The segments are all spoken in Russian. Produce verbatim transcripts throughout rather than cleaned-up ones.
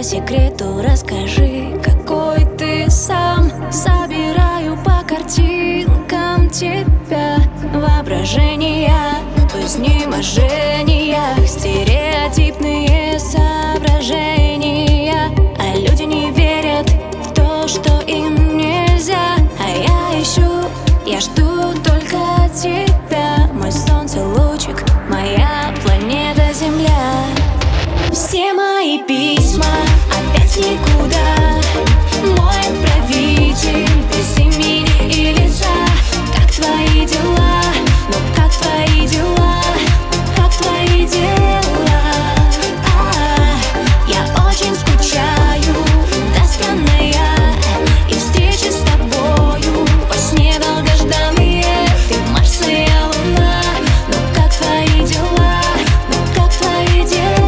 секрету расскажи, какой ты сам. Собираю по картинкам тебя, воображения, изнеможения, стереотипные соображения. А люди не верят в то, что им нельзя. А я ищу, я жду только тебя. Мой солнце лучик, моя планета Земля. Все мои письма опять никуда. Мой отправитель без имени и лица. Как твои дела? Ну как твои дела? Как твои дела? А, я очень скучаю, тосканная, и встречи с тобою во сне долгожданные. Ты Марс, и я Луна. Ну как твои дела? Ну как твои дела?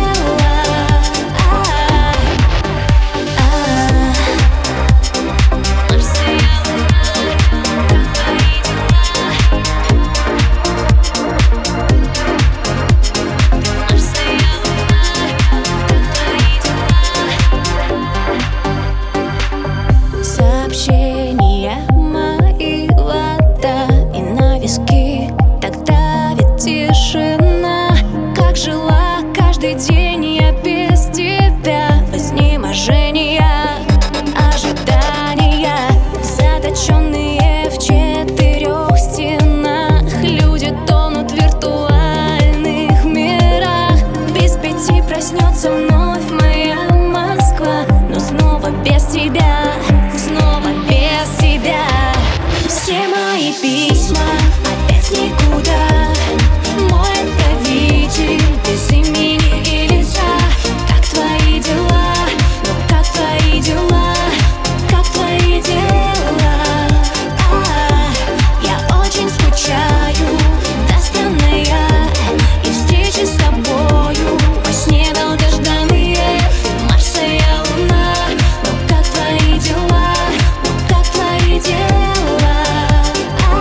Сообщения мои вода, и на виски так давит тишина. Как жила каждый день я без тебя. В изнеможения, ожидания, заточенные в четырех стенах. Люди тонут в виртуальных мирах. Без пяти проснется вновь моя Москва, но снова без тебя. Снова без тебя. Все мои письма опять никуда. Мой отправитель без имени и лица. Как твои дела? Ну как твои дела? Как твои дела? А, я очень скучаю, тосканная, и встречи с тобою во сне долгожданные. Марс, и я Луна. Ну как твои дела? Как твои дела? А,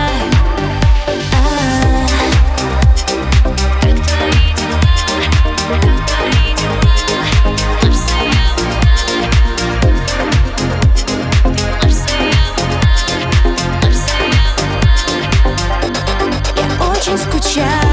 а, как твои дела? Как твои дела? Марс, и я Луна. Марс, и я Луна. Марс, и я Луна. Я очень скучаю.